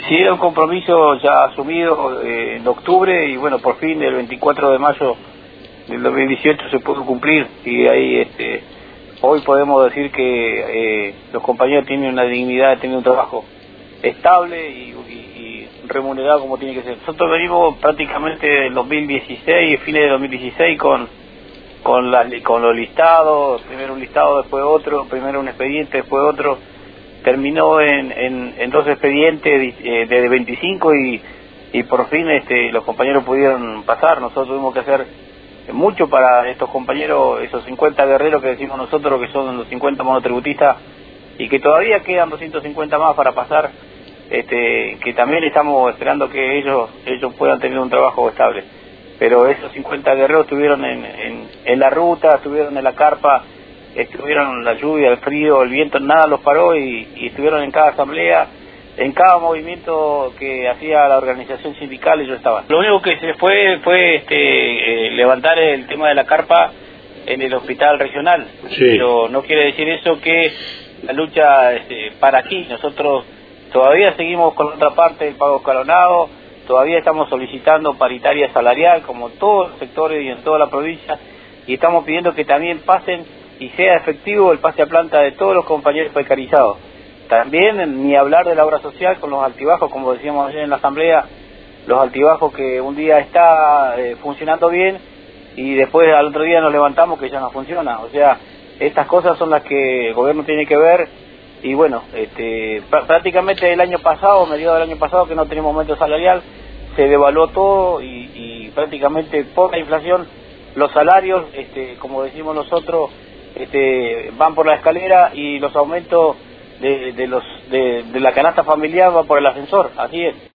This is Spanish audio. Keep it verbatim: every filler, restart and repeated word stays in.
Sí, era un compromiso ya asumido eh, en octubre y bueno, por fin el veinticuatro de mayo del dos mil dieciocho se pudo cumplir y ahí este, hoy podemos decir que eh, los compañeros tienen una dignidad, tienen un trabajo estable y, y, y remunerado como tiene que ser. Nosotros venimos prácticamente del dos mil dieciséis, fines de dos mil dieciséis con con, la, con los listados, primero un listado, después otro, primero un expediente, después otro. Terminó en, en, en dos expedientes eh, de veinticinco y, y por fin este, los compañeros pudieron pasar. Nosotros tuvimos que hacer mucho para estos compañeros, esos cincuenta guerreros que decimos nosotros, que son los cincuenta monotributistas, y que todavía quedan doscientos cincuenta más para pasar, este, que también estamos esperando que ellos ellos puedan tener un trabajo estable. Pero esos cincuenta guerreros estuvieron en, en, en la ruta, estuvieron en la carpa, estuvieron la lluvia, el frío, el viento, nada los paró y, y estuvieron en cada asamblea, en cada movimiento que hacía la organización sindical, ellos estaban. Lo único que se fue fue este, eh, levantar el tema de la carpa en el hospital regional, sí. Pero no quiere decir eso que la lucha este, para aquí. Nosotros todavía seguimos con otra parte del pago escalonado, todavía estamos solicitando paritaria salarial como todos los sectores y en toda la provincia, y estamos pidiendo que también pasen y sea efectivo el pase a planta de todos los compañeros precarizados. También ni hablar de la obra social con los altibajos, como decíamos ayer en la asamblea, los altibajos que un día está eh, funcionando bien y después al otro día nos levantamos que ya no funciona. O sea, estas cosas son las que el gobierno tiene que ver y bueno, este, pr prácticamente el año pasado, mediados del año pasado que no teníamos aumento salarial, se devaluó todo y, y prácticamente por la inflación los salarios, este, como decimos nosotros, Este, van por la escalera y los aumentos de, de, los, de, de la canasta familiar van por el ascensor, así es.